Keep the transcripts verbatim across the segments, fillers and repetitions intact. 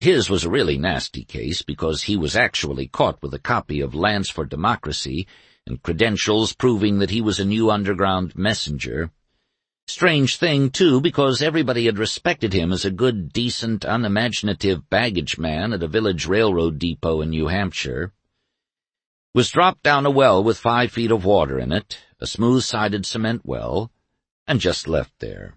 His was a really nasty case because he was actually caught with a copy of Lance for Democracy and credentials proving that he was a new underground messenger. Strange thing, too, because everybody had respected him as a good, decent, unimaginative baggage man at a village railroad depot in New Hampshire. Was dropped down a well with five feet of water in it, a smooth-sided cement well, and just left there.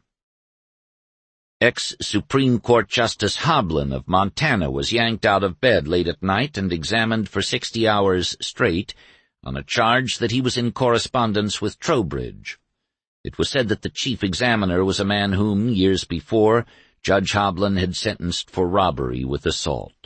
Ex-Supreme Court Justice Hoblin of Montana was yanked out of bed late at night and examined for sixty hours straight on a charge that he was in correspondence with Trowbridge. It was said that the chief examiner was a man whom, years before, Judge Hoblin had sentenced for robbery with assault.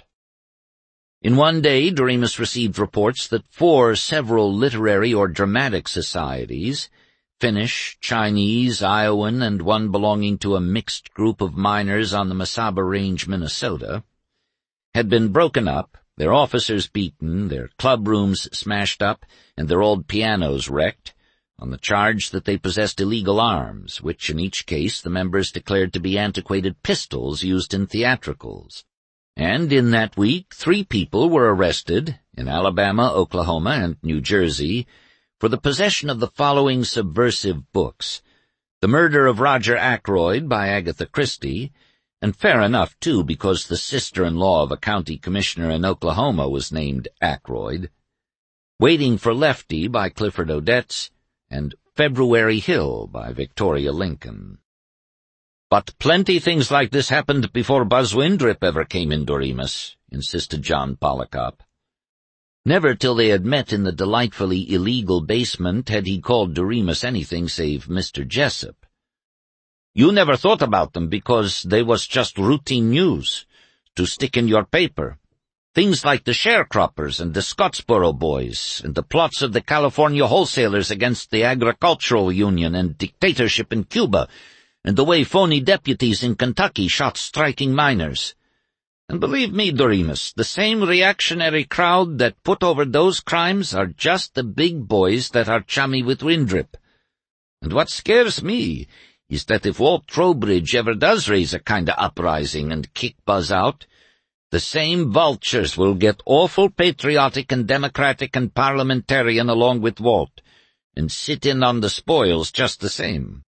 In one day, Doremus received reports that four several literary or dramatic societies, Finnish, Chinese, Iowan, and one belonging to a mixed group of miners on the Mesaba Range, Minnesota, had been broken up, their officers beaten, their club rooms smashed up, and their old pianos wrecked, on the charge that they possessed illegal arms, which in each case the members declared to be antiquated pistols used in theatricals. And in that week, three people were arrested, in Alabama, Oklahoma, and New Jersey, for the possession of the following subversive books: The Murder of Roger Ackroyd by Agatha Christie, and fair enough, too, because the sister-in-law of a county commissioner in Oklahoma was named Ackroyd, Waiting for Lefty by Clifford Odets, and February Hill by Victoria Lincoln. "But plenty things like this happened before Buzz Windrip ever came in, Doremus," insisted John Pollicott. Never till they had met in the delightfully illegal basement had he called Doremus anything save Mister Jessup. "You never thought about them because they was just routine news, to stick in your paper. Things like the sharecroppers and the Scottsboro boys, and the plots of the California wholesalers against the agricultural union and dictatorship in Cuba, and the way phony deputies in Kentucky shot striking miners. And believe me, Doremus, the same reactionary crowd that put over those crimes are just the big boys that are chummy with Windrip. And what scares me is that if Walt Trowbridge ever does raise a kind of uprising and kick Buzz out, the same vultures will get awful patriotic and democratic and parliamentarian along with Walt, and sit in on the spoils just the same."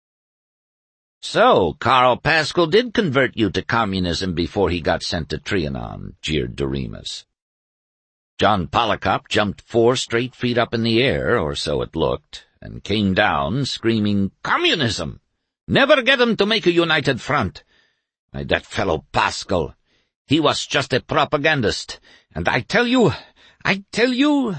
"So, Carl Pascal did convert you to communism before he got sent to Trianon," jeered Doremus. John Pollicott jumped four straight feet up in the air, or so it looked, and came down, screaming, "Communism! Never get him to make a united front! Why, that fellow Pascal, he was just a propagandist, and I tell you, I tell you—"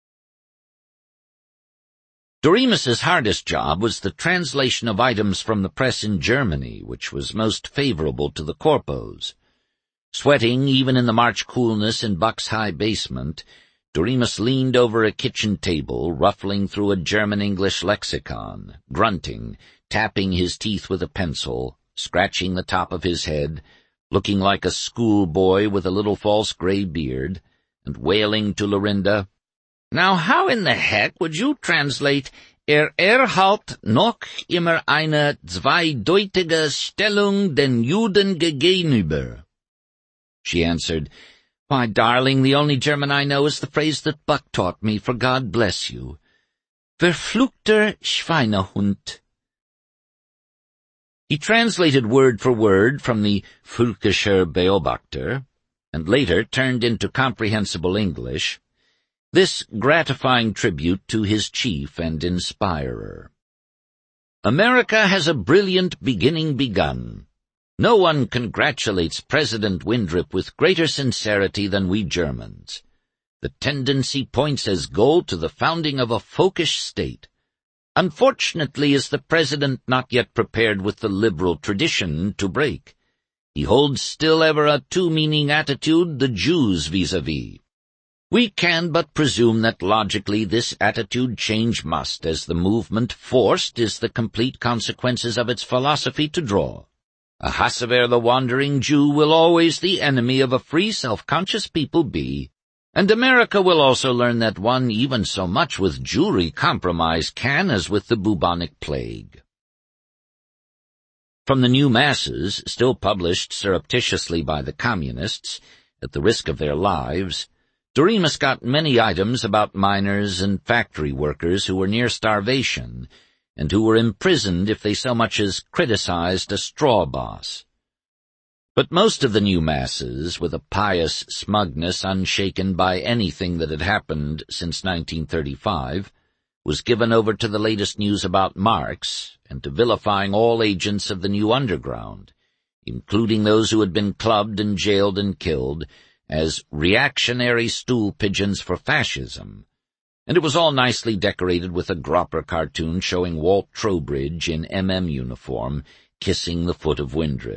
Doremus's hardest job was the translation of items from the press in Germany, which was most favorable to the corpos. Sweating even in the March coolness in Buck's high basement, Doremus leaned over a kitchen table, ruffling through a German-English lexicon, grunting, tapping his teeth with a pencil, scratching the top of his head, looking like a schoolboy with a little false gray beard, and wailing to Lorinda, "Now how in the heck would you translate Er erhalt noch immer eine zweideutige Stellung den Juden gegenüber?" She answered, "Why, darling, the only German I know is the phrase that Buck taught me, for God bless you. Verfluchter Schweinehund." He translated word for word from the Völkischer Beobachter, and later turned into comprehensible English, this gratifying tribute to his chief and inspirer. "America has a brilliant beginning begun. No one congratulates President Windrip with greater sincerity than we Germans. The tendency points as goal to the founding of a folkish state. Unfortunately is the President not yet prepared with the liberal tradition to break. He holds still ever a two-meaning attitude the Jews vis-a-vis. We can but presume that logically this attitude change must, as the movement forced is the complete consequences of its philosophy to draw. Ahasuer the wandering Jew will always the enemy of a free self-conscious people be, and America will also learn that one even so much with Jewry compromise can as with the bubonic plague. From the new masses, still published surreptitiously by the communists, at the risk of their lives, Doremus got many items about miners and factory workers who were near starvation, and who were imprisoned if they so much as criticized a straw boss. But most of the new masses, with a pious smugness unshaken by anything that had happened since nineteen thirty-five, was given over to the latest news about Marx and to vilifying all agents of the new underground, including those who had been clubbed and jailed and killed, as reactionary stool pigeons for fascism, and it was all nicely decorated with a Gropper cartoon showing Walt Trowbridge in M M uniform kissing the foot of Windrip.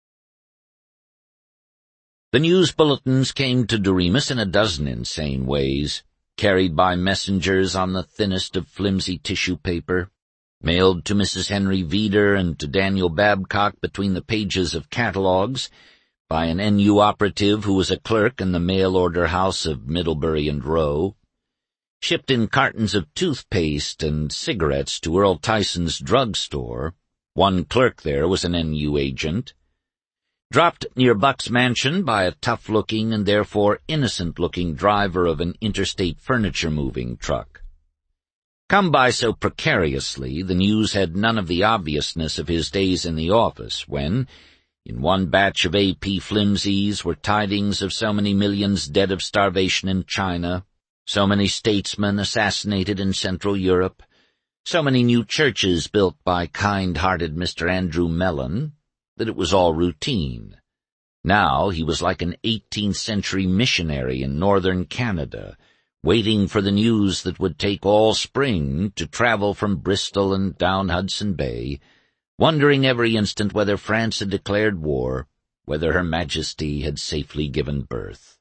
The news bulletins came to Doremus in a dozen insane ways, carried by messengers on the thinnest of flimsy tissue paper, mailed to Missus Henry Veeder and to Daniel Babcock between the pages of catalogues, by an N U operative who was a clerk in the mail-order house of Middlebury and Row, shipped in cartons of toothpaste and cigarettes to Earl Tyson's drugstore. One clerk there was an N U agent. Dropped near Buck's mansion by a tough-looking and therefore innocent-looking driver of an interstate furniture-moving truck. Come by so precariously, the news had none of the obviousness of his days in the office, when, in one batch of A P flimsies, were tidings of so many millions dead of starvation in China, so many statesmen assassinated in Central Europe, so many new churches built by kind-hearted Mister Andrew Mellon, that it was all routine. Now he was like an eighteenth century missionary in northern Canada, waiting for the news that would take all spring to travel from Bristol and down Hudson Bay, wondering every instant whether France had declared war, whether Her Majesty had safely given birth.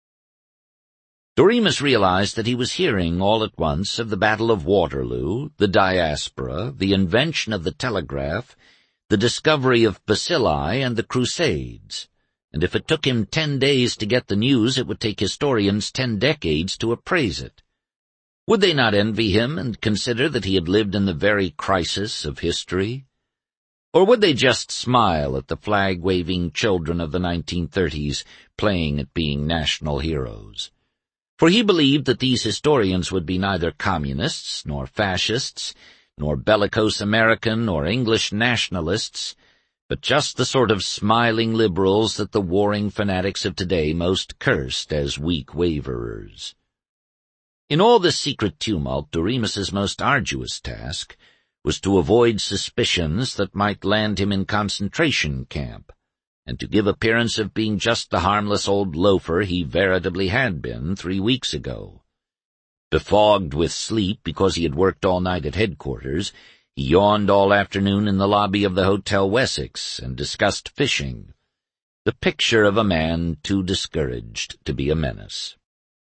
Doremus realized that he was hearing all at once of the Battle of Waterloo, the diaspora, the invention of the telegraph, the discovery of bacilli, and the Crusades, and if it took him ten days to get the news, it would take historians ten decades to appraise it. Would they not envy him and consider that he had lived in the very crisis of history? Or would they just smile at the flag-waving children of the nineteen thirties playing at being national heroes? For he believed that these historians would be neither communists nor fascists, nor bellicose American or English nationalists, but just the sort of smiling liberals that the warring fanatics of today most cursed as weak waverers. In all this secret tumult, Doremus's most arduous task was to avoid suspicions that might land him in concentration camp, and to give appearance of being just the harmless old loafer he veritably had been three weeks ago. Befogged with sleep because he had worked all night at headquarters, he yawned all afternoon in the lobby of the Hotel Wessex and discussed fishing, the picture of a man too discouraged to be a menace.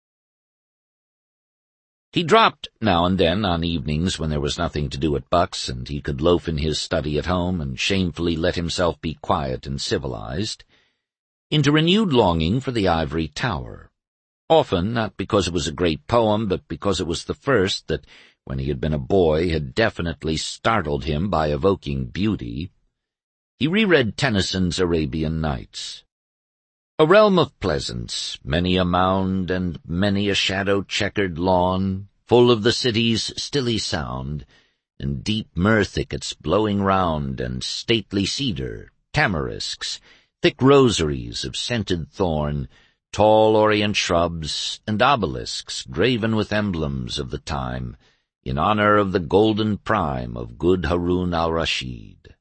He dropped now and then on evenings when there was nothing to do at Buck's and he could loaf in his study at home and shamefully let himself be quiet and civilized, into renewed longing for the ivory tower. Often not because it was a great poem, but because it was the first that, when he had been a boy, had definitely startled him by evoking beauty. He reread Tennyson's Arabian Nights. A realm of pleasance, many a mound and many a shadow-checkered lawn, full of the city's stilly sound, and deep myrrh thickets blowing round, and stately cedar, tamarisks, thick rosaries of scented thorn, tall orient shrubs, and obelisks graven with emblems of the time, in honor of the golden prime of good Harun al-Rashid.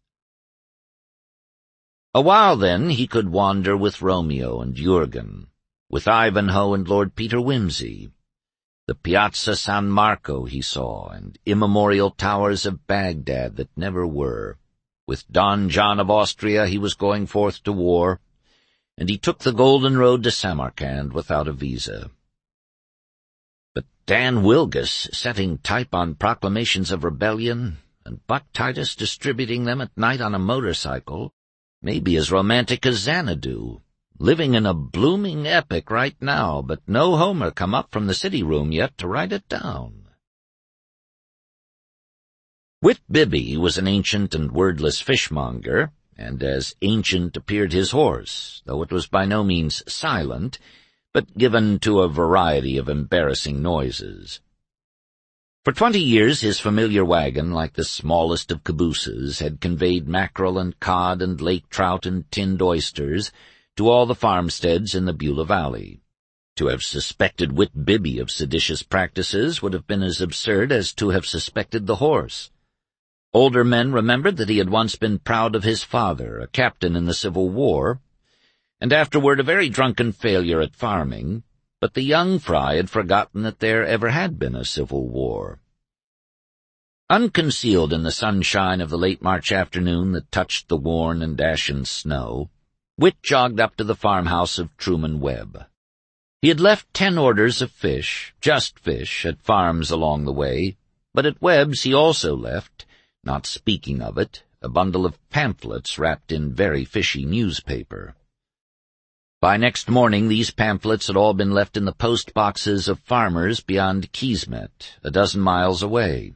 A while then he could wander with Romeo and Jurgen, with Ivanhoe and Lord Peter Wimsey. The Piazza San Marco he saw, and immemorial towers of Baghdad that never were. With Don John of Austria he was going forth to war, and he took the golden road to Samarkand without a visa. But Dan Wilgus setting type on proclamations of rebellion, and Buck Titus distributing them at night on a motorcycle, may be as romantic as Xanadu, living in a blooming epic right now, but no Homer come up from the city room yet to write it down. Whit Bibby was an ancient and wordless fishmonger, and as ancient appeared his horse, though it was by no means silent, but given to a variety of embarrassing noises. For twenty years his familiar wagon, like the smallest of cabooses, had conveyed mackerel and cod and lake trout and tinned oysters to all the farmsteads in the Beulah Valley. To have suspected Whit-Bibby of seditious practices would have been as absurd as to have suspected the horse. Older men remembered that he had once been proud of his father, a captain in the Civil War, and afterward a very drunken failure at farming, but the young fry had forgotten that there ever had been a Civil War. Unconcealed in the sunshine of the late March afternoon that touched the worn and ashen snow, Whit jogged up to the farmhouse of Truman Webb. He had left ten orders of fish, just fish, at farms along the way, but at Webb's he also left, not speaking of it, a bundle of pamphlets wrapped in very fishy newspaper. By next morning these pamphlets had all been left in the post boxes of farmers beyond Keesmet, a dozen miles away.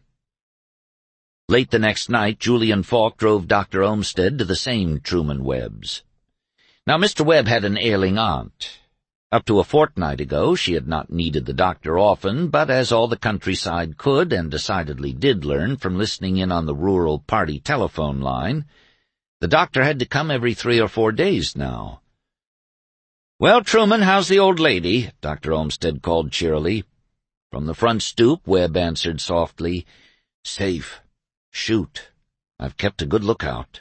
Late the next night Julian Falk drove Doctor Olmsted to the same Truman Webb's. Now Mister Webb had an ailing aunt. Up to a fortnight ago she had not needed the doctor often, but as all the countryside could and decidedly did learn from listening in on the rural party telephone line, the doctor had to come every three or four days now. "Well, Truman, how's the old lady?" Doctor Olmsted called cheerily. From the front stoop, Webb answered softly, "Safe. Shoot. I've kept a good lookout."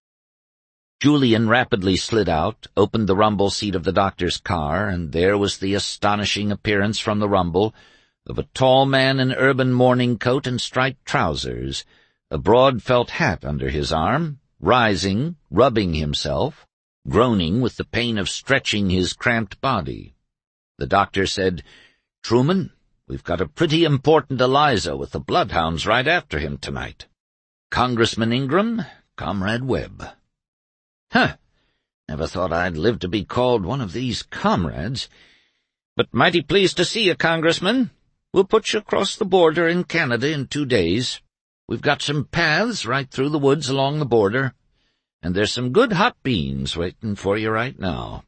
Julian rapidly slid out, opened the rumble seat of the doctor's car, and there was the astonishing appearance from the rumble of a tall man in urban morning coat and striped trousers, a broad felt hat under his arm, rising, rubbing himself, groaning with the pain of stretching his cramped body. The doctor said, "Truman, we've got a pretty important Eliza with the bloodhounds right after him tonight. Congressman Ingram, Comrade Webb." "Huh! Never thought I'd live to be called one of these comrades. But mighty pleased to see you, Congressman. We'll put you across the border in Canada in two days. We've got some paths right through the woods along the border, and there's some good hot beans waiting for you right now."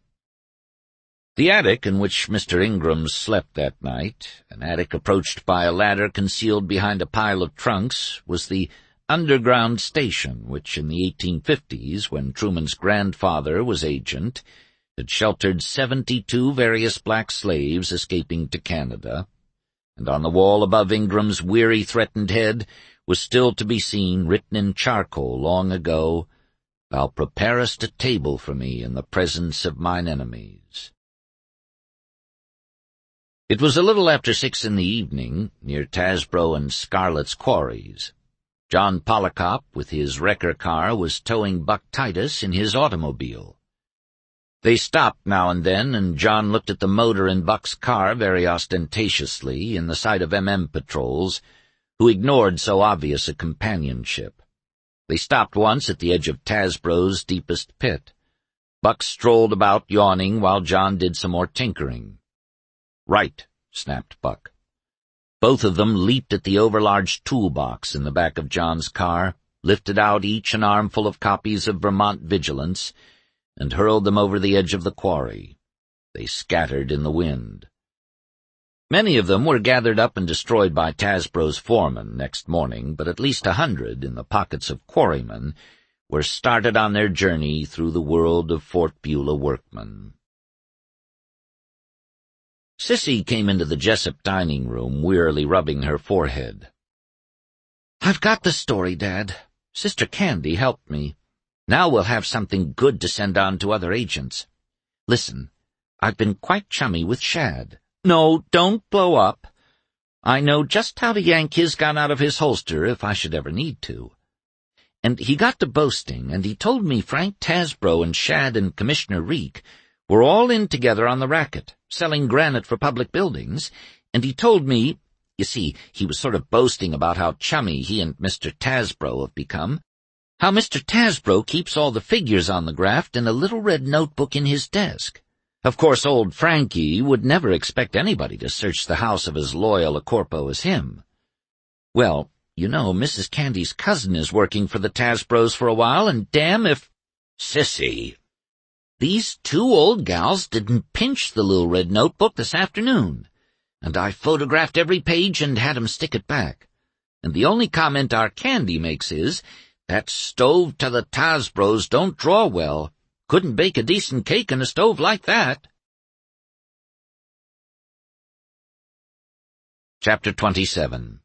The attic in which Mister Ingram slept that night, an attic approached by a ladder concealed behind a pile of trunks, was the underground station which in the eighteen fifties, when Truman's grandfather was agent, had sheltered seventy-two various black slaves escaping to Canada, and on the wall above Ingram's weary, threatened head was still to be seen, written in charcoal long ago, "Thou preparest a table for me in the presence of mine enemies." It was a little after six in the evening, near Tasbro and Scarlett's quarries. John Pollicott, with his wrecker car, was towing Buck Titus in his automobile. They stopped now and then, and John looked at the motor in Buck's car very ostentatiously in the sight of M M patrols, who ignored so obvious a companionship. They stopped once at the edge of Tasbro's deepest pit. Buck strolled about yawning while John did some more tinkering. "Right," snapped Buck. Both of them leaped at the overlarge toolbox in the back of John's car, lifted out each an armful of copies of Vermont Vigilance, and hurled them over the edge of the quarry. They scattered in the wind. Many of them were gathered up and destroyed by Tasbro's foreman next morning, but at least a hundred, in the pockets of quarrymen, were started on their journey through the world of Fort Beulah workmen. Sissy came into the Jessup dining room, wearily rubbing her forehead. "I've got the story, Dad. Sister Candy helped me. Now we'll have something good to send on to other agents. Listen, I've been quite chummy with Shad. No, don't blow up. I know just how to yank his gun out of his holster if I should ever need to. And he got to boasting, and he told me Frank Tasbro and Shad and Commissioner Reek were all in together on the racket, selling granite for public buildings, and he told me, you see, he was sort of boasting about how chummy he and Mister Tasbro have become, how Mister Tasbro keeps all the figures on the graft in a little red notebook in his desk. Of course, old Frankie would never expect anybody to search the house of as loyal a corpo as him. Well, you know, Missus Candy's cousin is working for the Tasbros for a while, and damn if— Sissy, these two old gals didn't pinch the little red notebook this afternoon, and I photographed every page and had 'em stick it back. And the only comment our Candy makes is, that stove to the Tasbros don't draw well. Couldn't bake a decent cake in a stove like that. Chapter twenty-seven.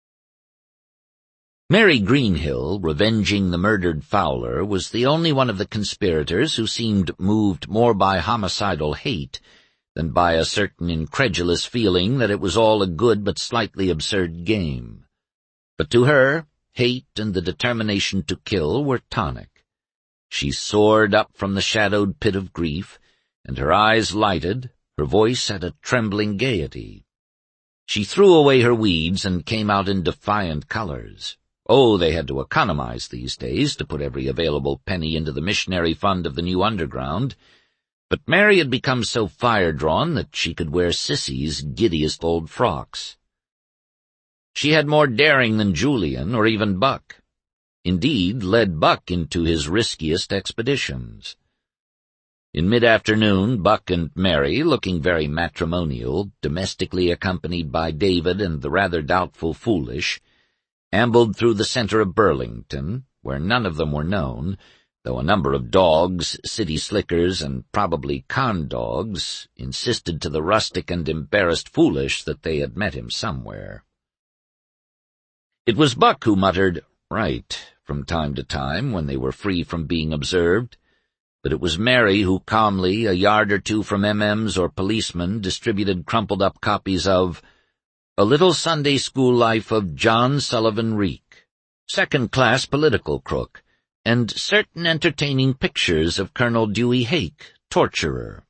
Mary Greenhill, revenging the murdered Fowler, was the only one of the conspirators who seemed moved more by homicidal hate than by a certain incredulous feeling that it was all a good but slightly absurd game. But to her, hate and the determination to kill were tonic. She soared up from the shadowed pit of grief, and her eyes lighted, her voice had a trembling gaiety. She threw away her weeds and came out in defiant colors. Oh, they had to economize these days to put every available penny into the missionary fund of the New Underground, but Mary had become so fire-drawn that she could wear Sissy's giddiest old frocks. She had more daring than Julian or even Buck. Indeed, led Buck into his riskiest expeditions. In mid-afternoon, Buck and Mary, looking very matrimonial, domestically accompanied by David and the rather doubtful Foolish, ambled through the center of Burlington, where none of them were known, though a number of dogs, city slickers, and probably con dogs, insisted to the rustic and embarrassed Foolish that they had met him somewhere. It was Buck who muttered, "Right," from time to time when they were free from being observed, but it was Mary who calmly, a yard or two from M Ms or policemen, distributed crumpled-up copies of A Little Sunday School Life of John Sullivan Reek, Second-Class Political Crook, and certain entertaining pictures of Colonel Dewey Hake, torturer.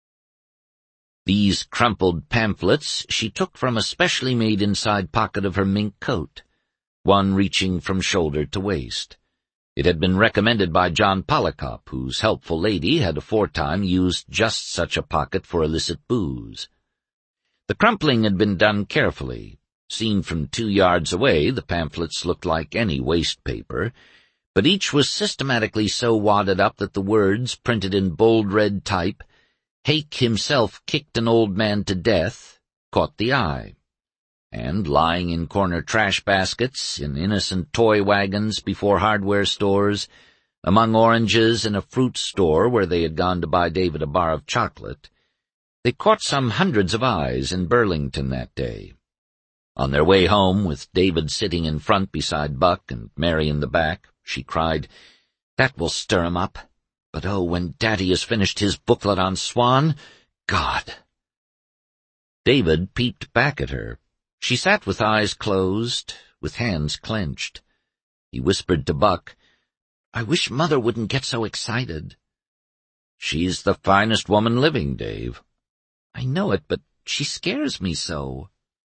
These crumpled pamphlets she took from a specially made inside pocket of her mink coat, one reaching from shoulder to waist. It had been recommended by John Pollicott, whose helpful lady had aforetime used just such a pocket for illicit booze. The crumpling had been done carefully. Seen from two yards away, the pamphlets looked like any waste paper, but each was systematically so wadded up that the words, printed in bold red type, "Hake himself kicked an old man to death," caught the eye. And lying in corner trash baskets, in innocent toy wagons before hardware stores, among oranges in a fruit store where they had gone to buy David a bar of chocolate, they caught some hundreds of eyes in Burlington that day. On their way home, with David sitting in front beside Buck and Mary in the back, she cried, "That will stir him up. But oh, when Daddy has finished his booklet on Swan, God!" David peeped back at her. She sat with eyes closed, with hands clenched. He whispered to Buck, "I wish Mother wouldn't get so excited." "She's the finest woman living, Dave." "I know it, but she scares me so."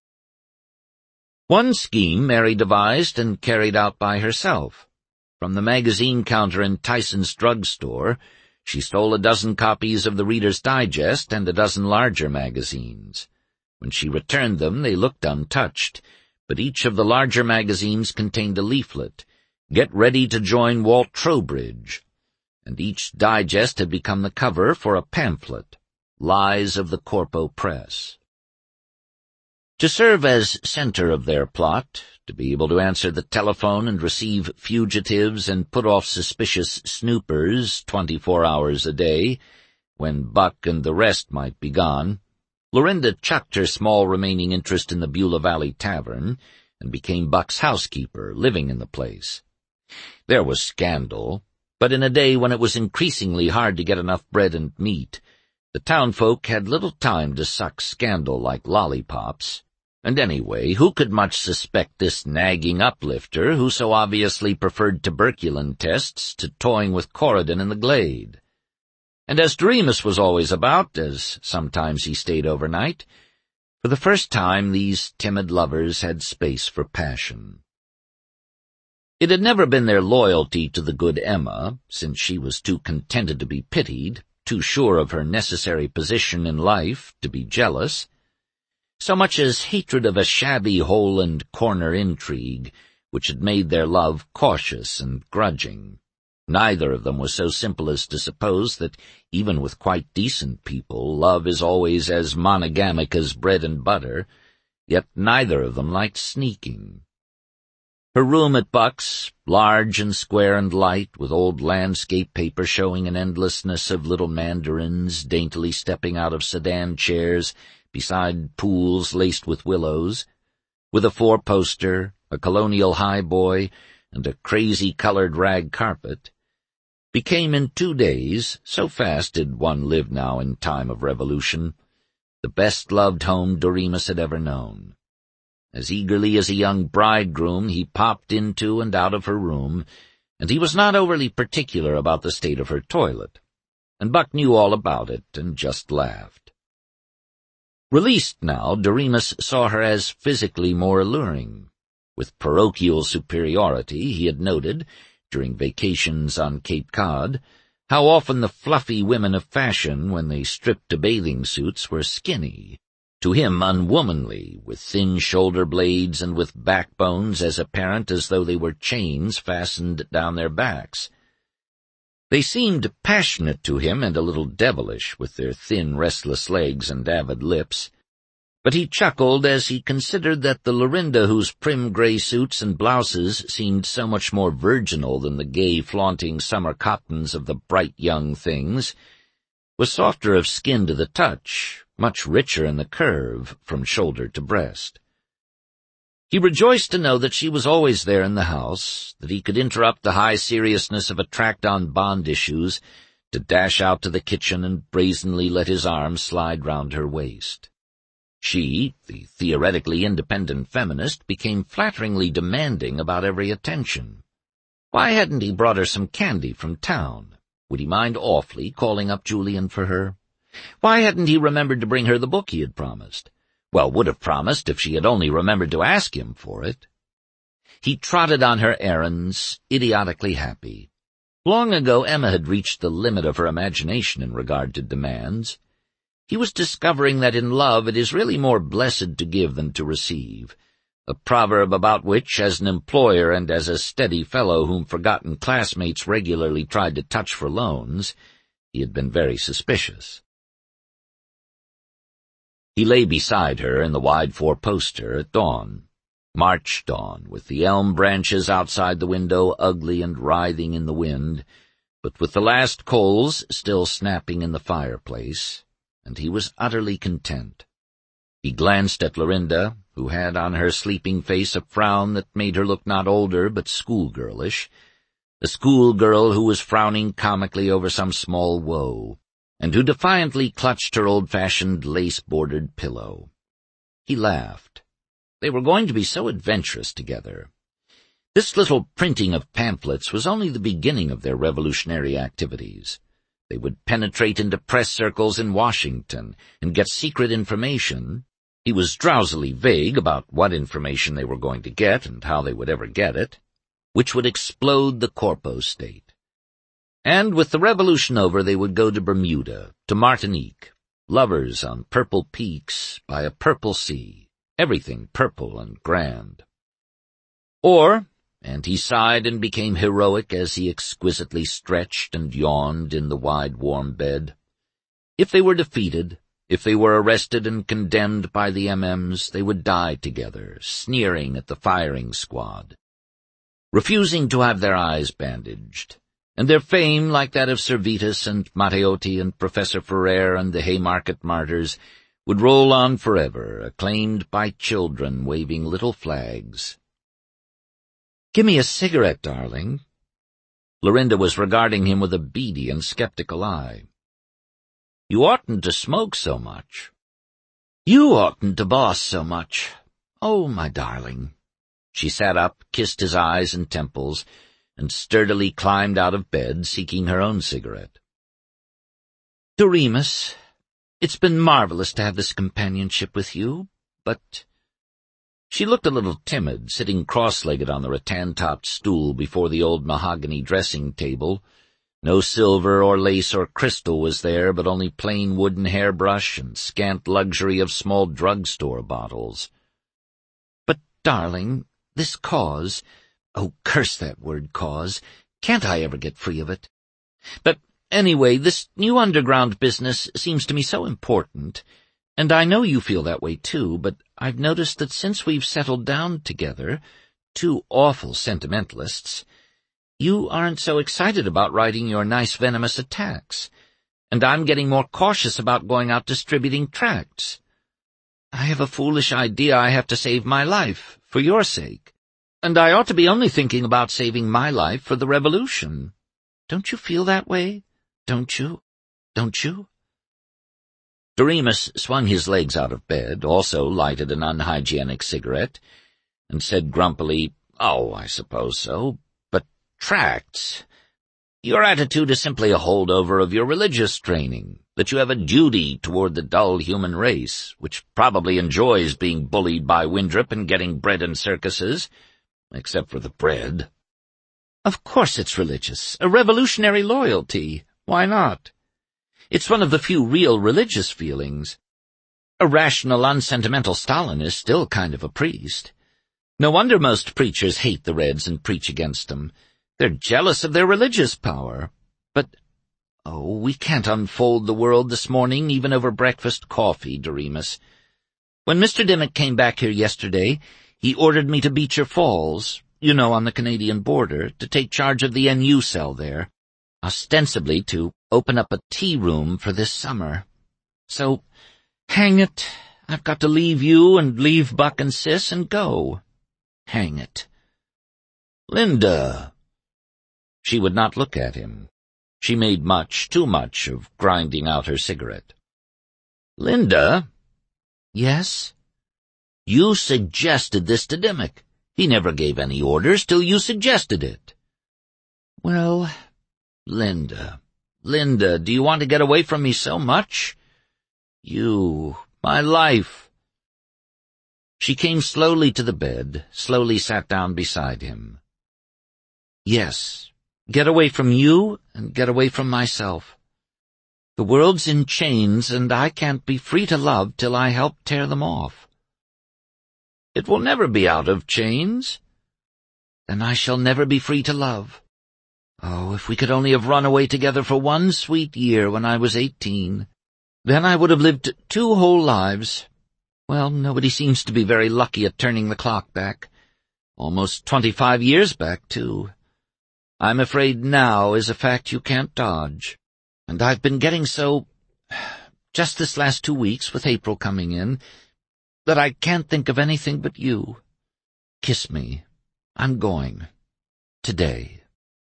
One scheme Mary devised and carried out by herself. From the magazine counter in Tyson's drugstore, she stole a dozen copies of the Reader's Digest and a dozen larger magazines. When she returned them, they looked untouched, but each of the larger magazines contained a leaflet, "Get ready to join Walt Trowbridge," and each digest had become the cover for a pamphlet, Lies of the Corpo Press. To serve as center of their plot, to be able to answer the telephone and receive fugitives and put off suspicious snoopers twenty-four hours a day, when Buck and the rest might be gone, Lorinda chucked her small remaining interest in the Beulah Valley Tavern and became Buck's housekeeper, living in the place. There was scandal, but in a day when it was increasingly hard to get enough bread and meat, the townfolk had little time to suck scandal like lollipops. And anyway, who could much suspect this nagging uplifter who so obviously preferred tuberculin tests to toying with Corydon in the glade? And as Doremus was always about, as sometimes he stayed overnight, for the first time these timid lovers had space for passion. It had never been their loyalty to the good Emma, since she was too contented to be pitied, too sure of her necessary position in life to be jealous, so much as hatred of a shabby hole-and-corner intrigue, which had made their love cautious and grudging. Neither of them was so simple as to suppose that, even with quite decent people, love is always as monogamic as bread and butter, yet neither of them liked sneaking. Her room at Buck's, large and square and light, with old landscape paper showing an endlessness of little mandarins daintily stepping out of sedan chairs beside pools laced with willows, with a four-poster, a colonial highboy, and a crazy-colored rag carpet, became in two days, so fast did one live now in time of revolution, the best-loved home Doremus had ever known. As eagerly as a young bridegroom, he popped into and out of her room, and he was not overly particular about the state of her toilet, and Buck knew all about it and just laughed. Released now, Doremus saw her as physically more alluring. With parochial superiority, he had noted, during vacations on Cape Cod, how often the fluffy women of fashion, when they stripped to bathing suits, were skinny, to him unwomanly, with thin shoulder blades and with backbones as apparent as though they were chains fastened down their backs. They seemed passionate to him and a little devilish, with their thin, restless legs and avid lips, but he chuckled as he considered that the Lorinda whose prim gray suits and blouses seemed so much more virginal than the gay, flaunting summer cottons of the bright young things, was softer of skin to the touch, much richer in the curve from shoulder to breast. He rejoiced to know that she was always there in the house, that he could interrupt the high seriousness of a tract on bond issues to dash out to the kitchen and brazenly let his arm slide round her waist. She, the theoretically independent feminist, became flatteringly demanding about every attention. Why hadn't he brought her some candy from town? Would he mind awfully calling up Julian for her? Why hadn't he remembered to bring her the book he had promised? Well, would have promised if she had only remembered to ask him for it. He trotted on her errands, idiotically happy. Long ago Emma had reached the limit of her imagination in regard to demands. He was discovering that in love it is really more blessed to give than to receive, a proverb about which, as an employer and as a steady fellow whom forgotten classmates regularly tried to touch for loans, he had been very suspicious. He lay beside her in the wide four-poster at dawn, March dawn, with the elm branches outside the window ugly and writhing in the wind, but with the last coals still snapping in the fireplace, and he was utterly content. He glanced at Lorinda, who had on her sleeping face a frown that made her look not older but schoolgirlish, a schoolgirl who was frowning comically over some small woe, and who defiantly clutched her old-fashioned lace-bordered pillow. He laughed. They were going to be so adventurous together. This little printing of pamphlets was only the beginning of their revolutionary activities. They would penetrate into press circles in Washington and get secret information. He was drowsily vague about what information they were going to get and how they would ever get it, which would explode the Corpo state. And with the revolution over, they would go to Bermuda, to Martinique, lovers on purple peaks by a purple sea, everything purple and grand. Or, and he sighed and became heroic as he exquisitely stretched and yawned in the wide warm bed, if they were defeated, if they were arrested and condemned by the M Ms, they would die together, sneering at the firing squad, refusing to have their eyes bandaged, and their fame, like that of Servetus and Matteotti and Professor Ferrer and the Haymarket martyrs, would roll on forever, acclaimed by children waving little flags. "Give me a cigarette, darling." Lorinda was regarding him with a beady and skeptical eye. "You oughtn't to smoke so much." "You oughtn't to boss so much. Oh, my darling." She sat up, kissed his eyes and temples, and sturdily climbed out of bed, seeking her own cigarette. "Doremus, it's been marvelous to have this companionship with you, but—" She looked a little timid, sitting cross-legged on the rattan-topped stool before the old mahogany dressing-table. No silver or lace or crystal was there, but only plain wooden hairbrush and scant luxury of small drug-store bottles. "But, darling, this cause—oh, curse that word cause— Can't I ever get free of it? But anyway, this new underground business seems to me so important, and I know you feel that way too, but I've noticed that since we've settled down together, two awful sentimentalists, you aren't so excited about writing your nice venomous attacks, and I'm getting more cautious about going out distributing tracts. I have a foolish idea I have to save my life, for your sake, and I ought to be only thinking about saving my life for the revolution. Don't you feel that way? Don't you? Don't you? Doremus swung his legs out of bed, also lighted an unhygienic cigarette, and said grumpily, "Oh, I suppose so, but tracts. Your attitude is simply a holdover of your religious training, that you have a duty toward the dull human race, which probably enjoys being bullied by Winthrop and getting bread in circuses, except for the bread." "Of course it's religious, a revolutionary loyalty. Why not? It's one of the few real religious feelings. A rational, unsentimental Stalin is still kind of a priest. No wonder most preachers hate the Reds and preach against them. They're jealous of their religious power. But, oh, we can't unfold the world this morning, even over breakfast coffee, Doremus. When Mister Dimmock came back here yesterday, he ordered me to Beecher Falls, you know, on the Canadian border, to take charge of the N U cell there, ostensibly to open up a tea room for this summer. So, hang it, I've got to leave you and leave Buck and Sis and go. Hang it. Linda. She would not look at him. She made much, too much, of grinding out her cigarette. Linda? Yes? You suggested this to Dimmock. He never gave any orders till you suggested it. Well, Linda, Linda, do you want to get away from me so much? You, my life. She came slowly to the bed, slowly sat down beside him. Yes, get away from you and get away from myself. The world's in chains, and I can't be free to love till I help tear them off. It will never be out of chains. Then I shall never be free to love. Oh, if we could only have run away together for one sweet year when I was eighteen. Then I would have lived two whole lives. Well, nobody seems to be very lucky at turning the clock back. Almost twenty-five years back, too. I'm afraid now is a fact you can't dodge. And I've been getting so, just this last two weeks with April coming in, that I can't think of anything but you. Kiss me. I'm going. Today.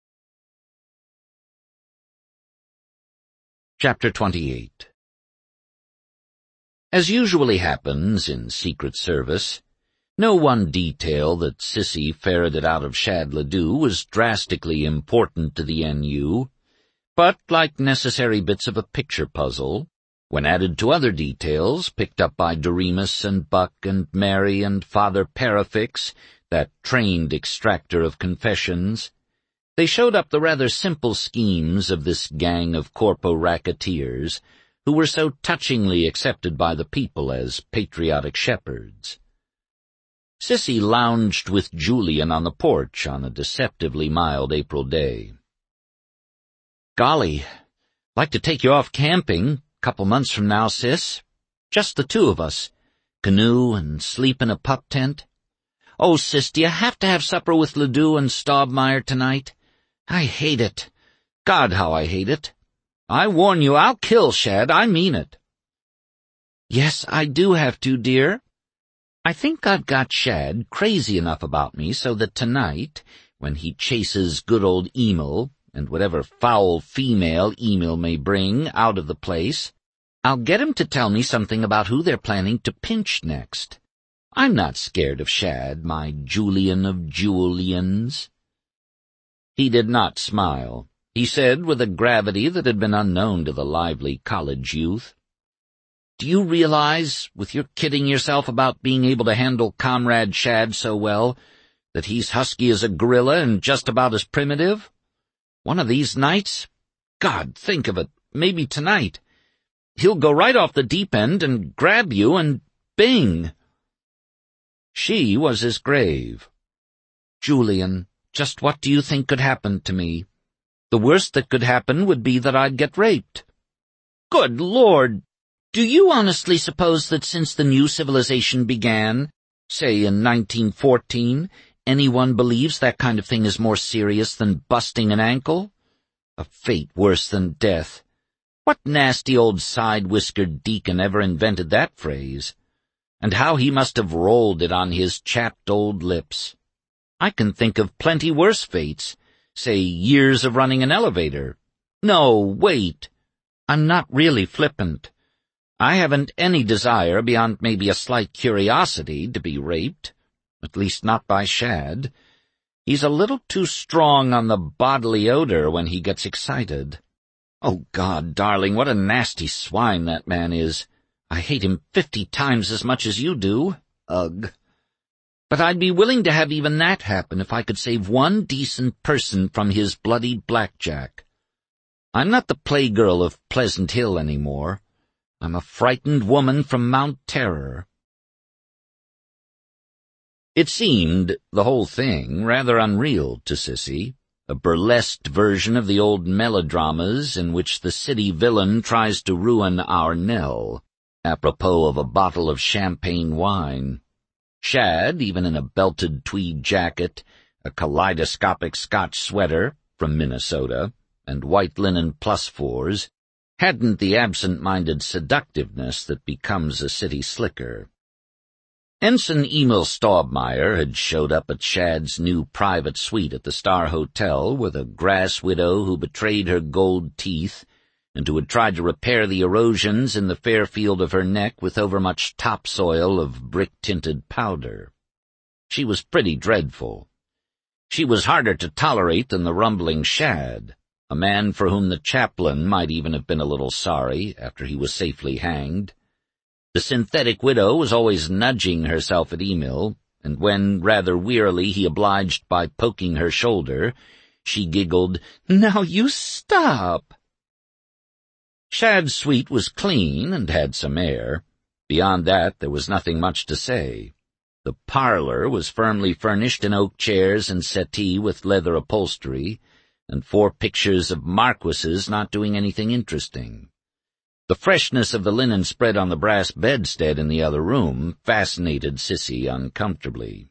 Chapter twenty-eight. As usually happens in Secret Service, no one detail that Sissy ferreted out of Shad Ledoux was drastically important to the N U, but, like necessary bits of a picture puzzle, when added to other details picked up by Doremus and Buck and Mary and Father Parafix, that trained extractor of confessions, they showed up the rather simple schemes of this gang of corpo-racketeers who were so touchingly accepted by the people as patriotic shepherds. Sissy lounged with Julian on the porch on a deceptively mild April day. "Golly, like to take you off camping, couple months from now, Sis. Just the two of us. Canoe and sleep in a pup tent. Oh, Sis, do you have to have supper with Ledoux and Staubmeyer tonight? I hate it. God, how I hate it. I warn you, I'll kill Shad, I mean it." "Yes, I do have to, dear. I think I've got Shad crazy enough about me so that tonight, when he chases good old Emil, and whatever foul female Emil may bring out of the place, I'll get him to tell me something about who they're planning to pinch next. I'm not scared of Shad, my Julian of Julians." He did not smile. He said, with a gravity that had been unknown to the lively college youth, "Do you realize, with your kidding yourself about being able to handle Comrade Shad so well, that he's husky as a gorilla and just about as primitive? One of these nights, God, think of it, maybe tonight, he'll go right off the deep end and grab you and bing." She was as grave. "Julian, just what do you think could happen to me? The worst that could happen would be that I'd get raped. Good Lord! Do you honestly suppose that since the new civilization began, say in nineteen fourteen, anyone believes that kind of thing is more serious than busting an ankle? A fate worse than death. What nasty old side-whiskered deacon ever invented that phrase? And how he must have rolled it on his chapped old lips. I can think of plenty worse fates, say years of running an elevator. No, wait. I'm not really flippant. I haven't any desire beyond maybe a slight curiosity to be raped, at least not by Shad. He's a little too strong on the bodily odor when he gets excited. Oh, God, darling, what a nasty swine that man is. I hate him fifty times as much as you do. Ugh. But I'd be willing to have even that happen if I could save one decent person from his bloody blackjack. I'm not the playgirl of Pleasant Hill anymore. I'm a frightened woman from Mount Terror. It seemed, the whole thing, rather unreal to Sissy, a burlesqued version of the old melodramas in which the city villain tries to ruin our Nell, apropos of a bottle of champagne wine. Shad, even in a belted tweed jacket, a kaleidoscopic Scotch sweater from Minnesota, and white linen plus-fours, hadn't the absent-minded seductiveness that becomes a city slicker. Ensign Emil Staubmeyer had showed up at Shad's new private suite at the Star Hotel with a grass widow who betrayed her gold teeth and who had tried to repair the erosions in the fair field of her neck with overmuch topsoil of brick-tinted powder. She was pretty dreadful. She was harder to tolerate than the rumbling Shad, a man for whom the chaplain might even have been a little sorry after he was safely hanged. The synthetic widow was always nudging herself at Emil, and when, rather wearily, he obliged by poking her shoulder, she giggled, "Now you stop!" Shad's suite was clean and had some air. Beyond that, there was nothing much to say. The parlor was firmly furnished in oak chairs and settee with leather upholstery, and four pictures of marquises not doing anything interesting. The freshness of the linen spread on the brass bedstead in the other room fascinated Sissy uncomfortably.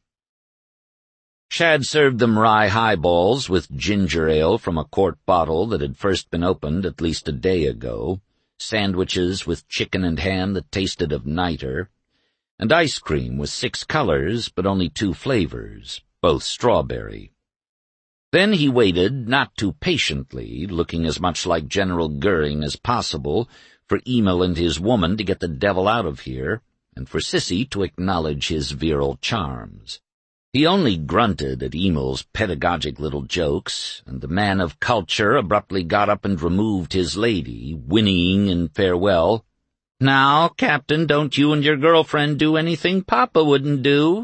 Shad served them rye highballs with ginger ale from a quart bottle that had first been opened at least a day ago, sandwiches with chicken and ham that tasted of niter, and ice cream with six colors but only two flavors, both strawberry. Then he waited, not too patiently, looking as much like General Goering as possible, for Emil and his woman to get the devil out of here, and for Sissy to acknowledge his virile charms. He only grunted at Emil's pedagogic little jokes, and the man of culture abruptly got up and removed his lady, whinnying in farewell, "Now, Captain, don't you and your girlfriend do anything Papa wouldn't do."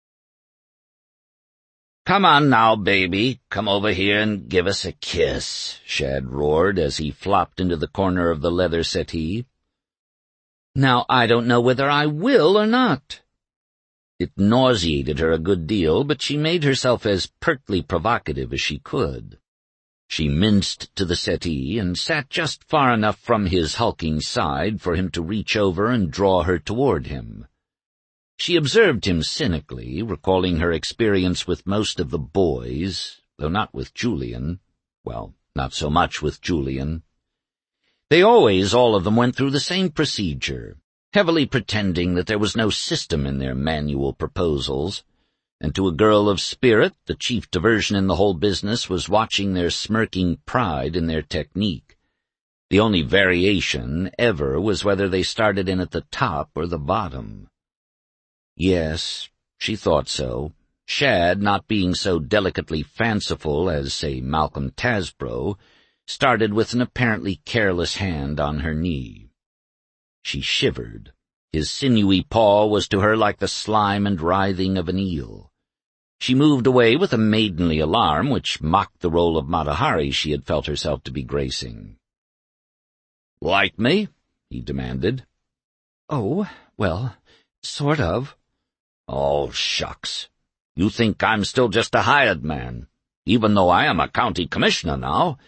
"Come on now, baby, come over here and give us a kiss," Shad roared as he flopped into the corner of the leather settee. "Now, I don't know whether I will or not." It nauseated her a good deal, but she made herself as pertly provocative as she could. She minced to the settee and sat just far enough from his hulking side for him to reach over and draw her toward him. She observed him cynically, recalling her experience with most of the boys, though not with Julian. Well, not so much with Julian. They always, all of them, went through the same procedure, heavily pretending that there was no system in their manual proposals, and to a girl of spirit the chief diversion in the whole business was watching their smirking pride in their technique. The only variation, ever, was whether they started in at the top or the bottom. Yes, she thought so. Shad, not being so delicately fanciful as, say, Malcolm Tasbro, started with an apparently careless hand on her knee. She shivered. His sinewy paw was to her like the slime and writhing of an eel. She moved away with a maidenly alarm which mocked the role of Matahari she had felt herself to be gracing. "Like me?" he demanded. "Oh, well, sort of." "Oh, shucks. You think I'm still just a hired man, even though I am a county commissioner now,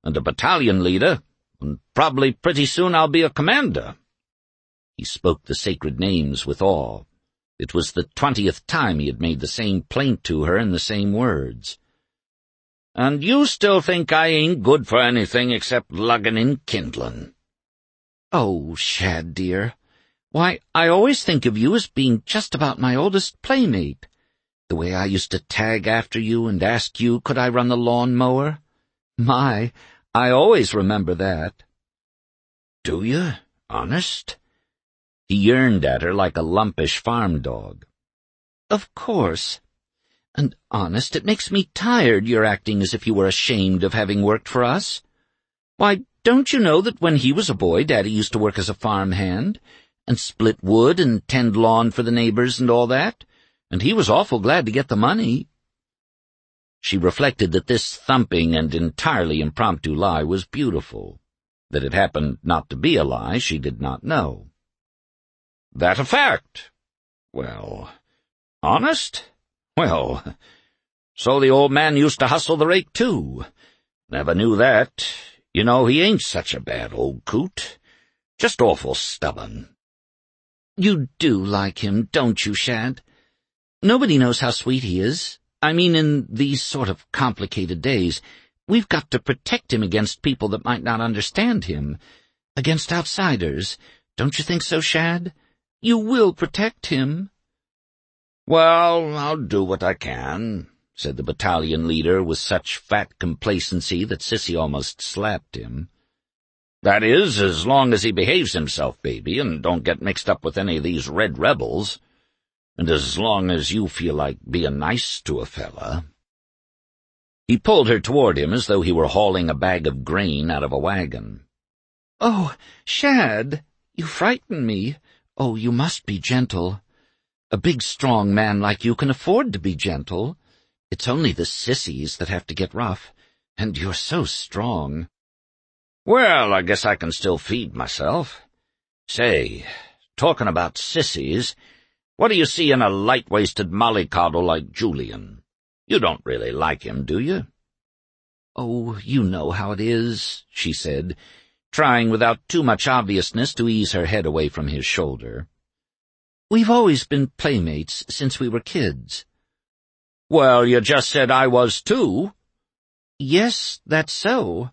and a battalion leader, and probably pretty soon I'll be a commander." He spoke the sacred names with awe. It was the twentieth time he had made the same plaint to her in the same words. "And you still think I ain't good for anything except luggin' in kindlin'?" "Oh, Shad, dear. Why, I always think of you as being just about my oldest playmate. The way I used to tag after you and ask you could I run the lawn-mower. My, I always remember that." "Do you? Honest?" He yearned at her like a lumpish farm dog. "Of course. And honest, it makes me tired you're acting as if you were ashamed of having worked for us. Why, don't you know that when he was a boy, Daddy used to work as a farmhand, and split wood and tend lawn for the neighbors and all that, and he was awful glad to get the money?" She reflected that this thumping and entirely impromptu lie was beautiful. That it happened not to be a lie she did not know. "That a fact? Well, honest? Well, so the old man used to hustle the rake, too. Never knew that. You know, he ain't such a bad old coot. Just awful stubborn." "You do like him, don't you, Shad? Nobody knows how sweet he is. I mean, in these sort of complicated days, we've got to protect him against people that might not understand him, against outsiders. Don't you think so, Shad? You will protect him." "Well, I'll do what I can," said the battalion leader with such fat complacency that Sissy almost slapped him. "That is, as long as he behaves himself, baby, and don't get mixed up with any of these red rebels. And as long as you feel like being nice to a fella." He pulled her toward him as though he were hauling a bag of grain out of a wagon. "Oh, Shad, you frighten me. Oh, you must be gentle. A big, strong man like you can afford to be gentle. It's only the sissies that have to get rough, and you're so strong." "Well, I guess I can still feed myself. Say, talking about sissies, what do you see in a light-waisted mollycoddle like Julian? You don't really like him, do you?" "Oh, you know how it is," she said, trying without too much obviousness to ease her head away from his shoulder. "We've always been playmates since we were kids." "Well, you just said I was too." "Yes, that's so."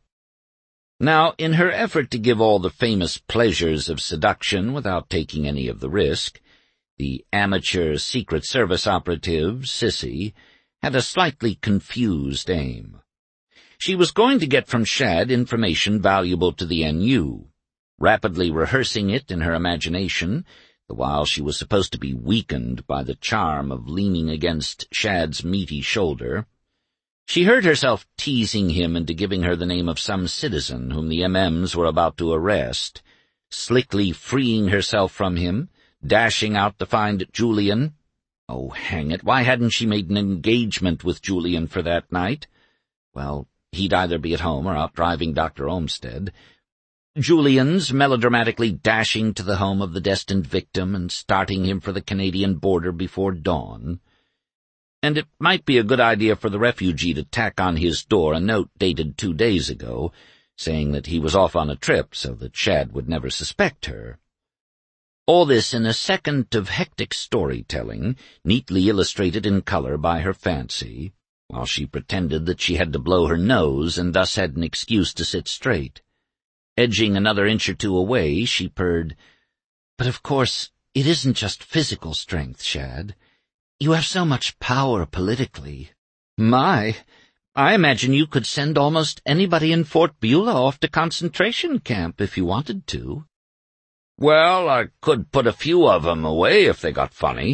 Now, in her effort to give all the famous pleasures of seduction without taking any of the risk, the amateur Secret Service operative, Sissy, had a slightly confused aim. She was going to get from Shad information valuable to the N U, rapidly rehearsing it in her imagination, the while she was supposed to be weakened by the charm of leaning against Shad's meaty shoulder. She heard herself teasing him into giving her the name of some citizen whom the M Ms were about to arrest, slickly freeing herself from him, dashing out to find Julian. Oh, hang it, why hadn't she made an engagement with Julian for that night? Well, he'd either be at home or out driving Doctor Olmsted. Julian's melodramatically dashing to the home of the destined victim and starting him for the Canadian border before dawn. And it might be a good idea for the refugee to tack on his door a note dated two days ago, saying that he was off on a trip so that Shad would never suspect her. All this in a second of hectic storytelling, neatly illustrated in color by her fancy, while she pretended that she had to blow her nose and thus had an excuse to sit straight. Edging another inch or two away, she purred, "But of course, it isn't just physical strength, Shad. You have so much power politically. My, I imagine you could send almost anybody in Fort Beulah off to concentration camp if you wanted to." "Well, I could put a few of 'em away if they got funny."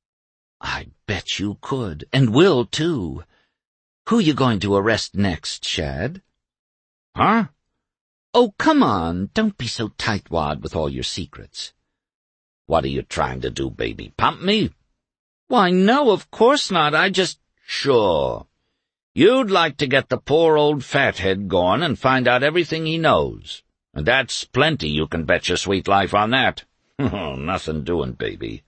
"I bet you could, and will, too. Who you going to arrest next, Shad?" "Huh?" "Oh, come on, don't be so tightwad with all your secrets." "What are you trying to do, baby? Pump me?" "Why, no, of course not. I just—" "Sure. You'd like to get the poor old fathead going and find out everything he knows. And that's plenty, you can bet your sweet life on that. Nothing doing, baby."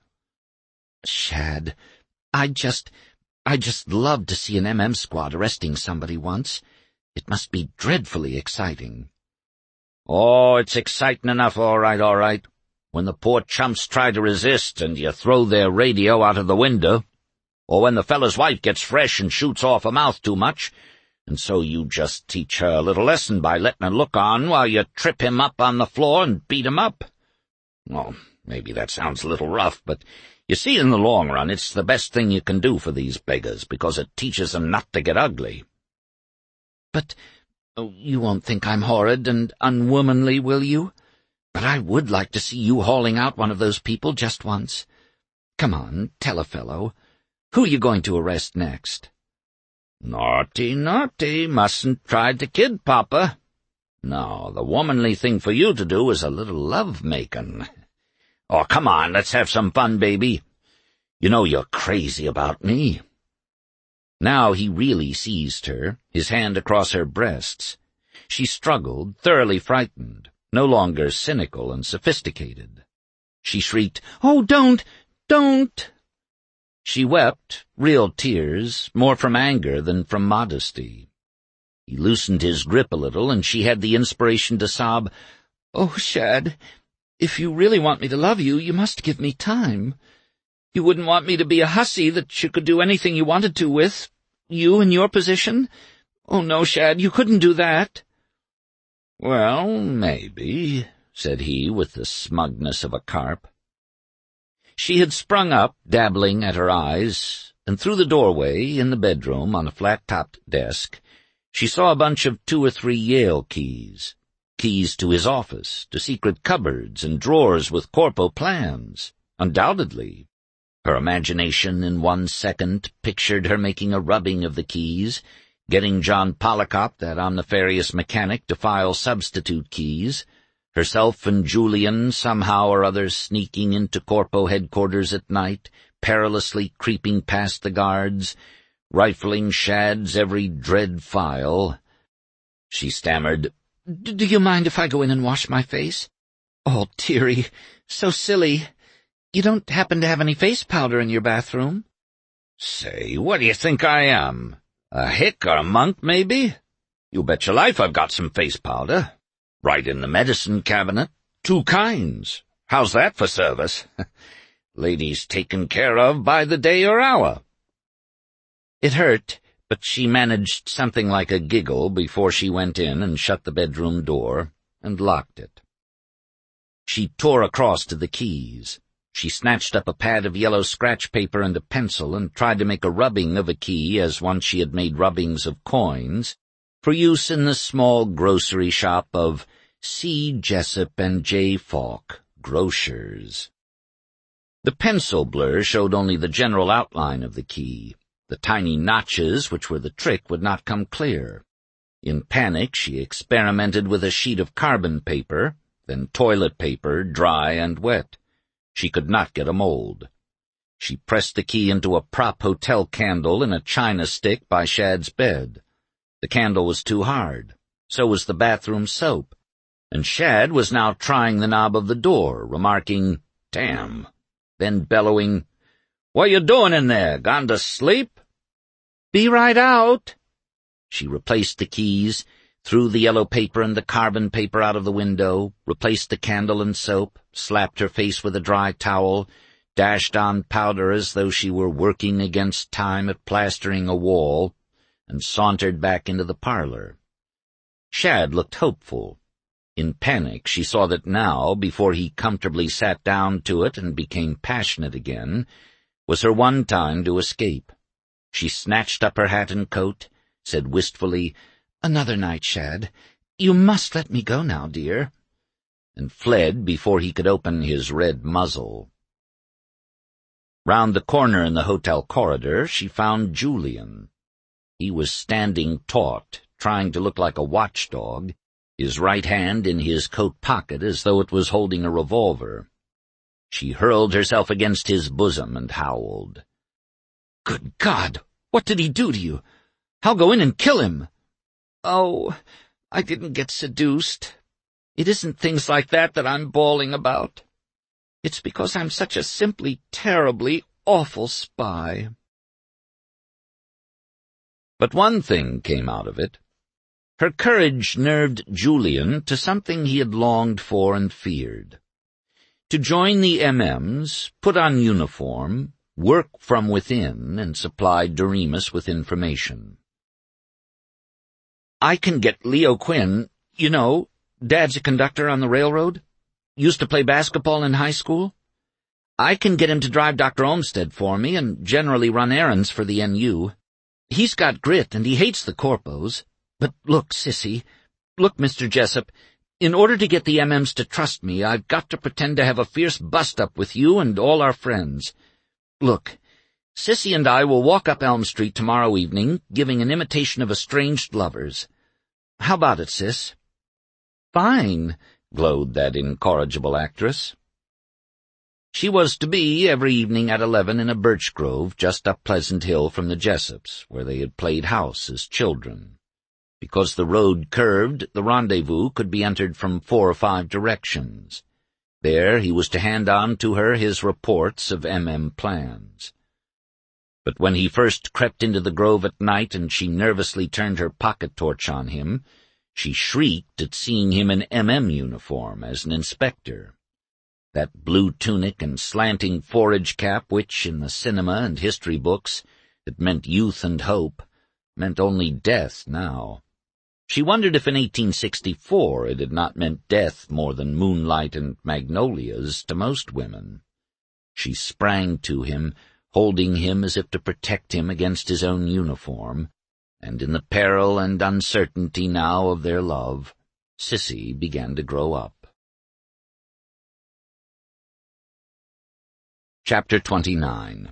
"Shad, I just, I just love to see an M M squad arresting somebody once. It must be dreadfully exciting." "Oh, it's exciting enough, all right, all right. When the poor chumps try to resist and you throw their radio out of the window, or when the fellow's wife gets fresh and shoots off her mouth too much, and so you just teach her a little lesson by letting her look on while you trip him up on the floor and beat him up. Well, maybe that sounds a little rough, but you see, in the long run, it's the best thing you can do for these beggars, because it teaches them not to get ugly." "But oh, you won't think I'm horrid and unwomanly, will you? But I would like to see you hauling out one of those people just once. Come on, tell a fellow. Who are you going to arrest next?" "Naughty, naughty, mustn't try to kid Papa. No, the womanly thing for you to do is a little love-making. Oh, come on, let's have some fun, baby. You know you're crazy about me." Now he really seized her, his hand across her breasts. She struggled, thoroughly frightened, no longer cynical and sophisticated. She shrieked, "Oh, don't, don't!" She wept, real tears, more from anger than from modesty. He loosened his grip a little, and she had the inspiration to sob, "Oh, Shad, if you really want me to love you, you must give me time. You wouldn't want me to be a hussy that you could do anything you wanted to with, you in your position? Oh, no, Shad, you couldn't do that." "Well, maybe," said he with the smugness of a carp. She had sprung up, dabbling at her eyes, and through the doorway, in the bedroom, on a flat-topped desk, she saw a bunch of two or three Yale keys. Keys to his office, to secret cupboards and drawers with corpo plans. Undoubtedly. Her imagination in one second pictured her making a rubbing of the keys, getting John Pollicott, that omnifarious mechanic, to file substitute keys, herself and Julian somehow or other sneaking into Corpo headquarters at night, perilously creeping past the guards, rifling Shad's every dread file. She stammered, "Do you mind if I go in and wash my face? Oh, dearie, so silly. You don't happen to have any face powder in your bathroom?" "Say, what do you think I am? A hick or a monk, maybe? You bet your life I've got some face powder. Right in the medicine cabinet. Two kinds. How's that for service? Ladies taken care of by the day or hour." It hurt, but she managed something like a giggle before she went in and shut the bedroom door and locked it. She tore across to the keys. She snatched up a pad of yellow scratch paper and a pencil and tried to make a rubbing of a key as once she had made rubbings of coins, for use in the small grocery shop of C. Jessup and J. Falk, grocers. The pencil blur showed only the general outline of the key. The tiny notches, which were the trick, would not come clear. In panic, she experimented with a sheet of carbon paper, then toilet paper, dry and wet. She could not get a mold. She pressed the key into a prop hotel candle in a china stick by Shad's bed. The candle was too hard. So was the bathroom soap. And Shad was now trying the knob of the door, remarking, "Damn," then bellowing, "What you doing in there? Gone to sleep?" "Be right out." She replaced the keys, threw the yellow paper and the carbon paper out of the window, replaced the candle and soap, slapped her face with a dry towel, dashed on powder as though she were working against time at plastering a wall, and sauntered back into the parlor. Shad looked hopeful. In panic, she saw that now, before he comfortably sat down to it and became passionate again, was her one time to escape. She snatched up her hat and coat, said wistfully, "Another night, Shad. You must let me go now, dear," and fled before he could open his red muzzle. Round the corner in the hotel corridor, she found Julian. He was standing taut, trying to look like a watchdog, his right hand in his coat pocket as though it was holding a revolver. She hurled herself against his bosom and howled. "Good God! What did he do to you? I'll go in and kill him." "Oh, I didn't get seduced. It isn't things like that that I'm bawling about. It's because I'm such a simply terribly awful spy." But one thing came out of it. Her courage nerved Julian to something he had longed for and feared. To join the M Ms, put on uniform, work from within, and supply Doremus with information. "I can get Leo Quinn, you know, Dad's a conductor on the railroad, used to play basketball in high school. I can get him to drive Doctor Olmsted for me and generally run errands for the N U. He's got grit and he hates the corpos. But look, Sissy, look, Mister Jessup, in order to get the M Ms to trust me, I've got to pretend to have a fierce bust-up with you and all our friends. Look, Sissy and I will walk up Elm Street tomorrow evening, giving an imitation of estranged lovers. How about it, Sis?" "Fine," glowed that incorrigible actress. She was to be every evening at eleven in a birch grove just up Pleasant Hill from the Jessups, where they had played house as children. Because the road curved, the rendezvous could be entered from four or five directions. There he was to hand on to her his reports of M M plans. But when he first crept into the grove at night and she nervously turned her pocket torch on him, she shrieked at seeing him in M M uniform as an inspector. That blue tunic and slanting forage cap which, in the cinema and history books, had meant youth and hope, meant only death now. She wondered if in eighteen sixty-four it had not meant death more than moonlight and magnolias to most women. She sprang to him, holding him as if to protect him against his own uniform, and in the peril and uncertainty now of their love, Sissy began to grow up. Chapter twenty-nine.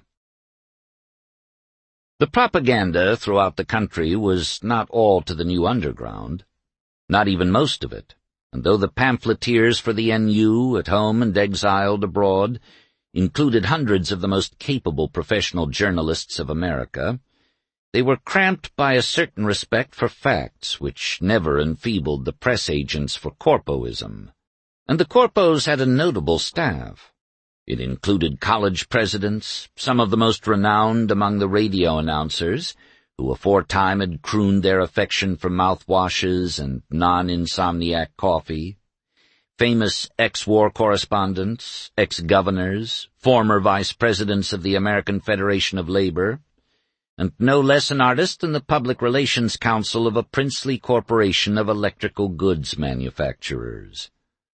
The propaganda throughout the country was not all to the new underground, not even most of it, and though the pamphleteers for the N U, at home and exiled abroad, included hundreds of the most capable professional journalists of America, they were cramped by a certain respect for facts which never enfeebled the press agents for corpoism, and the corpos had a notable staff. It included college presidents, some of the most renowned among the radio announcers, who aforetime had crooned their affection for mouthwashes and non-insomniac coffee, famous ex-war correspondents, ex-governors, former vice presidents of the American Federation of Labor, and no less an artist than the Public Relations Council of a princely corporation of electrical goods manufacturers.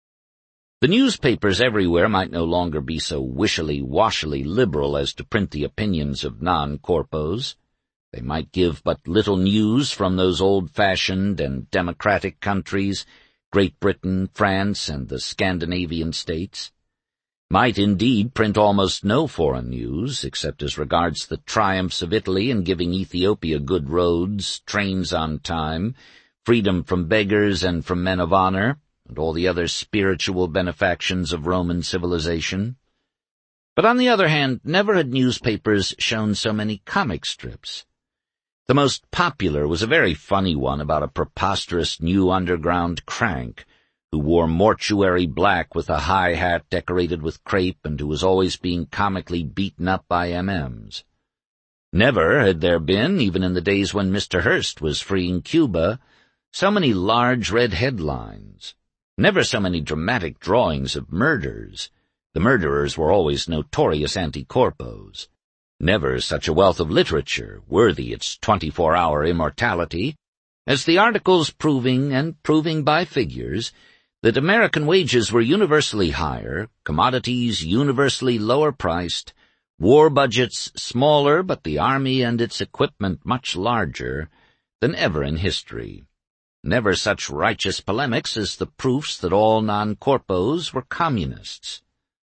The newspapers everywhere might no longer be so wishily-washily liberal as to print the opinions of non-corpos. They might give but little news from those old-fashioned and democratic countries, Great Britain, France, and the Scandinavian states. Might indeed print almost no foreign news, except as regards the triumphs of Italy in giving Ethiopia good roads, trains on time, freedom from beggars and from men of honor, and all the other spiritual benefactions of Roman civilization. But on the other hand, never had newspapers shown so many comic strips. The most popular was a very funny one about a preposterous new underground crank who wore mortuary black with a high hat decorated with crepe and who was always being comically beaten up by M Ms. Never had there been, even in the days when Mister Hearst was freeing Cuba, so many large red headlines. Never so many dramatic drawings of murders. The murderers were always notorious anti-corpos. Never such a wealth of literature, worthy its twenty-four hour immortality, as the articles proving, and proving by figures, that American wages were universally higher, commodities universally lower priced, war budgets smaller but the army and its equipment much larger than ever in history. Never such righteous polemics as the proofs that all non-corpos were communists.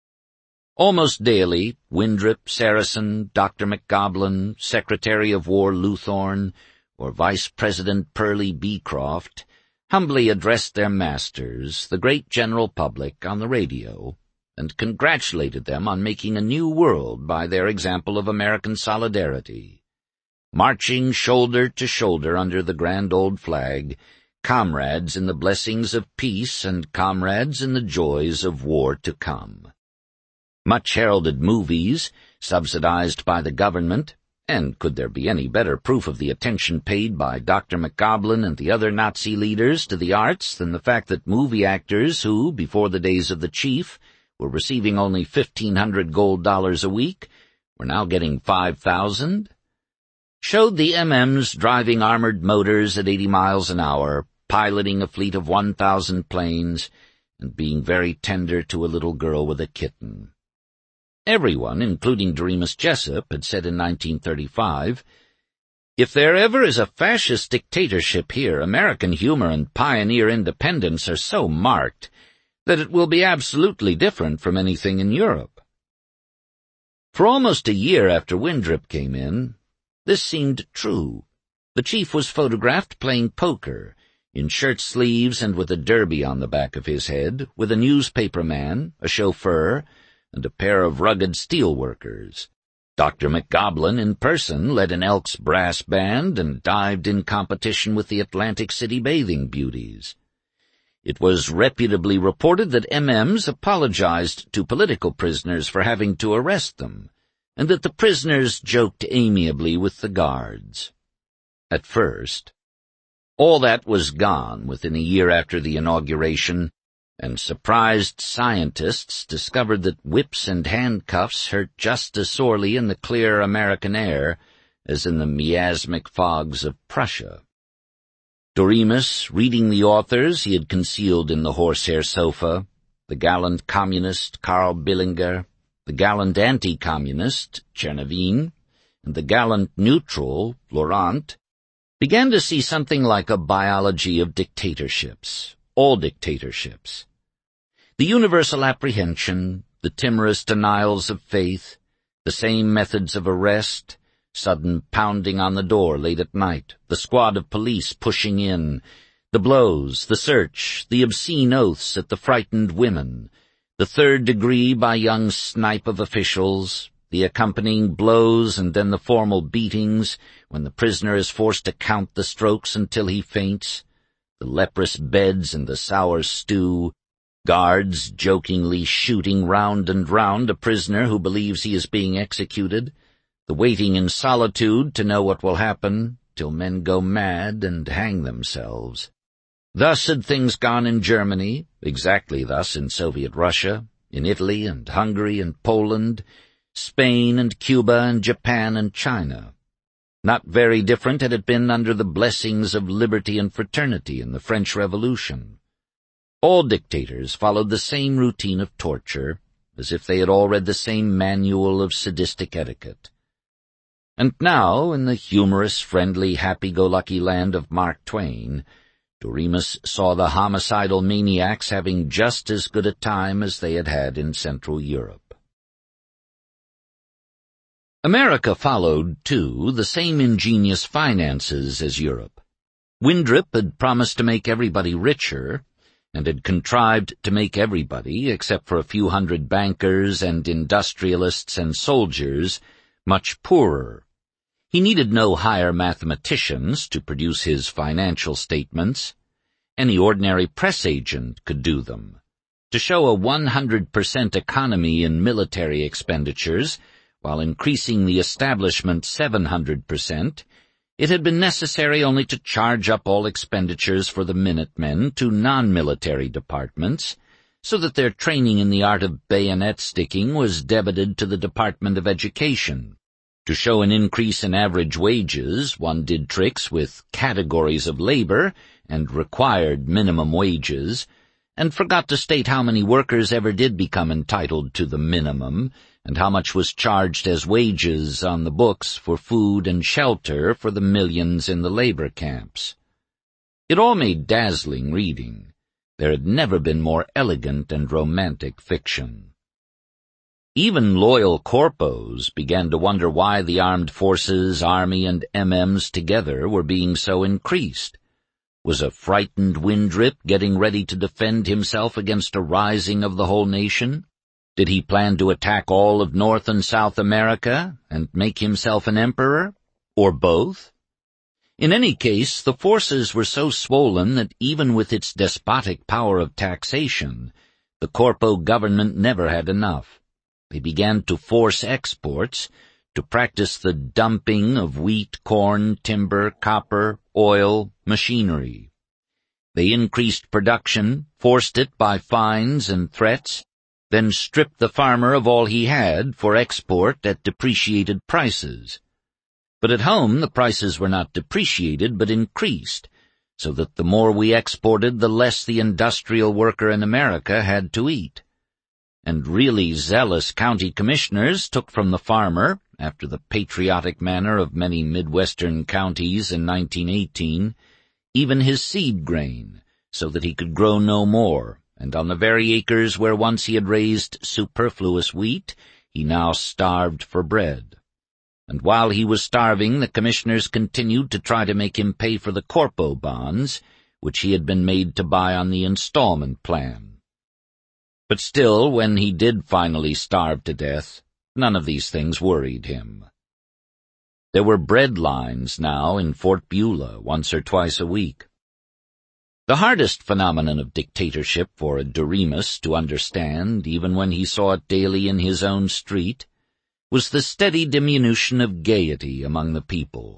Almost daily, Windrip, Saracen, Doctor McGoblin, Secretary of War Luthorn, or Vice President Pearlie Beecroft humbly addressed their masters, the great general public, on the radio, and congratulated them on making a new world by their example of American solidarity. Marching shoulder to shoulder under the grand old flag, comrades in the blessings of peace and comrades in the joys of war to come. Much heralded movies, subsidized by the government, And could there be any better proof of the attention paid by Doctor McGoblin and the other Nazi leaders to the arts than the fact that movie actors who, before the days of the Chief, were receiving only fifteen hundred gold dollars a week, were now getting five thousand? Showed the M Ms driving armored motors at eighty miles an hour, piloting a fleet of one thousand planes, and being very tender to a little girl with a kitten. Everyone, including Doremus Jessup, had said in nineteen thirty-five, "If there ever is a fascist dictatorship here, American humor and pioneer independence are so marked that it will be absolutely different from anything in Europe." For almost a year after Windrip came in, this seemed true. The Chief was photographed playing poker, in shirt sleeves and with a derby on the back of his head, with a newspaper man, a chauffeur, and a pair of rugged steelworkers. Doctor McGoblin in person led an Elks brass band and dived in competition with the Atlantic City bathing beauties. It was reputably reported that M Ms apologized to political prisoners for having to arrest them, and that the prisoners joked amiably with the guards. At first, all that was gone within a year after the inauguration, and surprised scientists discovered that whips and handcuffs hurt just as sorely in the clear American air as in the miasmic fogs of Prussia. Doremus, reading the authors he had concealed in the horsehair sofa, the gallant communist Karl Billinger, the gallant anti-communist Tchernovin, and the gallant neutral Laurent, began to see something like a biology of dictatorships, all dictatorships. The universal apprehension, the timorous denials of faith, the same methods of arrest, sudden pounding on the door late at night, the squad of police pushing in, the blows, the search, the obscene oaths at the frightened women, the third degree by young snipe of officials, the accompanying blows and then the formal beatings when the prisoner is forced to count the strokes until he faints, the leprous beds and the sour stew, guards jokingly shooting round and round a prisoner who believes he is being executed, the waiting in solitude to know what will happen till men go mad and hang themselves. Thus had things gone in Germany, exactly thus in Soviet Russia, in Italy and Hungary and Poland, Spain and Cuba and Japan and China. Not very different had it been under the blessings of liberty and fraternity in the French Revolution. All dictators followed the same routine of torture, as if they had all read the same manual of sadistic etiquette. And now, in the humorous, friendly, happy-go-lucky land of Mark Twain, Doremus saw the homicidal maniacs having just as good a time as they had had in Central Europe. America followed, too, the same ingenious finances as Europe. Windrip had promised to make everybody richer, and had contrived to make everybody, except for a few hundred bankers and industrialists and soldiers, much poorer. He needed no higher mathematicians to produce his financial statements. Any ordinary press agent could do them. To show a one hundred percent economy in military expenditures, while increasing the establishment seven hundred percent, it had been necessary only to charge up all expenditures for the Minutemen to non-military departments, so that their training in the art of bayonet sticking was debited to the Department of Education. To show an increase in average wages, one did tricks with categories of labor and required minimum wages, and forgot to state how many workers ever did become entitled to the minimum, and how much was charged as wages on the books for food and shelter for the millions in the labor camps. It all made dazzling reading. There had never been more elegant and romantic fiction. Even loyal corpos began to wonder why the armed forces, army, and M Ms together were being so increased. Was a frightened Windrip getting ready to defend himself against a rising of the whole nation? Did he plan to attack all of North and South America and make himself an emperor? Or both? In any case, the forces were so swollen that even with its despotic power of taxation, the corpo government never had enough. They began to force exports, to practice the dumping of wheat, corn, timber, copper, oil, machinery. They increased production, forced it by fines and threats, then stripped the farmer of all he had for export at depreciated prices. But at home the prices were not depreciated but increased, so that the more we exported, the less the industrial worker in America had to eat. And really zealous county commissioners took from the farmer, after the patriotic manner of many Midwestern counties in nineteen eighteen, even his seed grain, so that he could grow no more, and on the very acres where once he had raised superfluous wheat, he now starved for bread. And while he was starving, the commissioners continued to try to make him pay for the corpo bonds, which he had been made to buy on the installment plan. But still, when he did finally starve to death, none of these things worried him. There were bread lines now in Fort Beulah once or twice a week. The hardest phenomenon of dictatorship for a Doremus to understand, even when he saw it daily in his own street, was the steady diminution of gaiety among the people.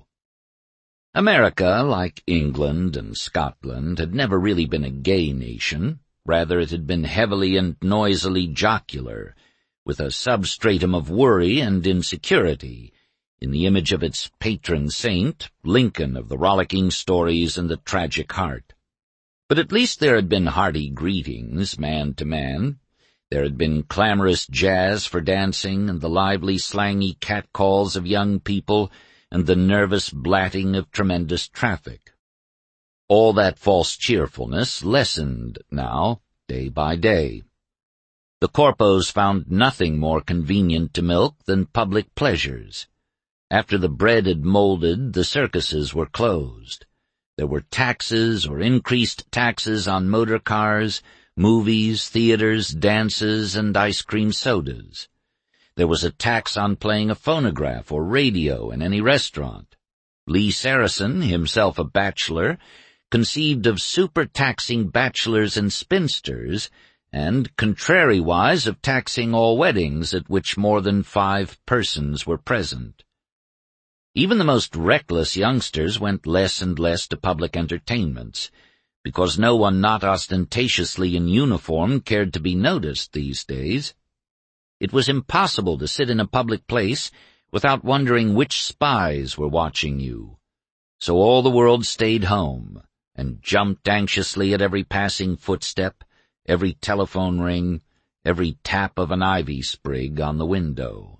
America, like England and Scotland, had never really been a gay nation. Rather, it had been heavily and noisily jocular, with a substratum of worry and insecurity, in the image of its patron saint, Lincoln of the rollicking stories and the tragic heart. But at least there had been hearty greetings, man to man. There had been clamorous jazz for dancing, and the lively, slangy catcalls of young people, and the nervous blatting of tremendous traffic. All that false cheerfulness lessened now, day by day. The corpos found nothing more convenient to milk than public pleasures. After the bread had molded, the circuses were closed. There were taxes or increased taxes on motor cars, movies, theaters, dances, and ice cream sodas. There was a tax on playing a phonograph or radio in any restaurant. Lee Saracen, himself a bachelor, conceived of super-taxing bachelors and spinsters, and, contrariwise, of taxing all weddings at which more than five persons were present. Even the most reckless youngsters went less and less to public entertainments, because no one not ostentatiously in uniform cared to be noticed these days. It was impossible to sit in a public place without wondering which spies were watching you. So all the world stayed home, and jumped anxiously at every passing footstep, every telephone ring, every tap of an ivy sprig on the window.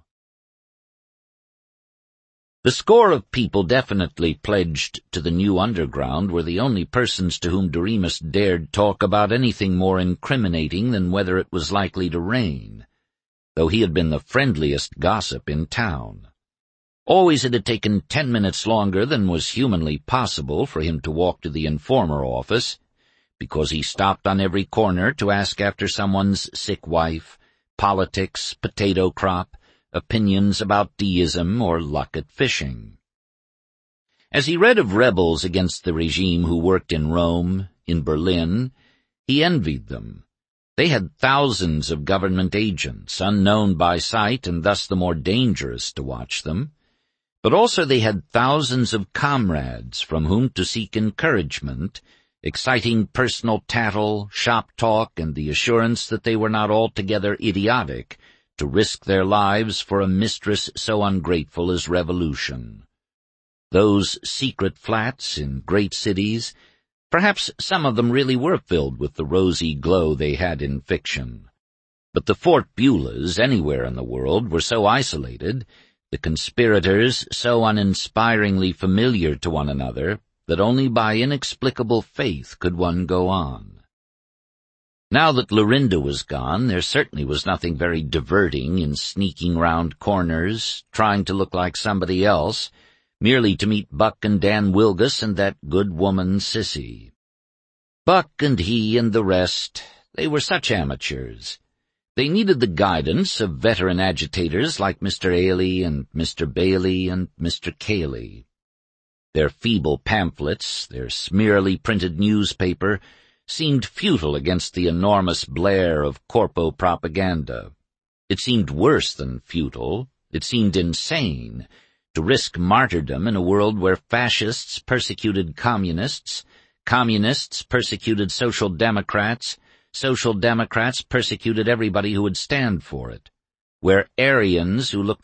The score of people definitely pledged to the new underground were the only persons to whom Doremus dared talk about anything more incriminating than whether it was likely to rain, though he had been the friendliest gossip in town. Always it had taken ten minutes longer than was humanly possible for him to walk to the informer office, because he stopped on every corner to ask after someone's sick wife, politics, potato crop, opinions about deism, or luck at fishing. As he read of rebels against the regime who worked in Rome, in Berlin, he envied them. They had thousands of government agents, unknown by sight and thus the more dangerous to watch them. But also they had thousands of comrades from whom to seek encouragement, exciting personal tattle, shop talk, and the assurance that they were not altogether idiotic to risk their lives for a mistress so ungrateful as revolution. Those secret flats in great cities, perhaps some of them really were filled with the rosy glow they had in fiction. But the Fort Beulahs anywhere in the world were so isolated, the conspirators so uninspiringly familiar to one another, that only by inexplicable faith could one go on. Now that Lorinda was gone, there certainly was nothing very diverting in sneaking round corners, trying to look like somebody else, merely to meet Buck and Dan Wilgus and that good woman Sissy. Buck and he and the rest, they were such amateurs. They needed the guidance of veteran agitators like Mister Ailey and Mister Bailey and Mister Cayley. Their feeble pamphlets, their smearily printed newspaper, seemed futile against the enormous blare of corpo propaganda. It seemed worse than futile. It seemed insane to risk martyrdom in a world where fascists persecuted communists, communists persecuted social democrats, social democrats persecuted everybody who would stand for it, where Aryans who looked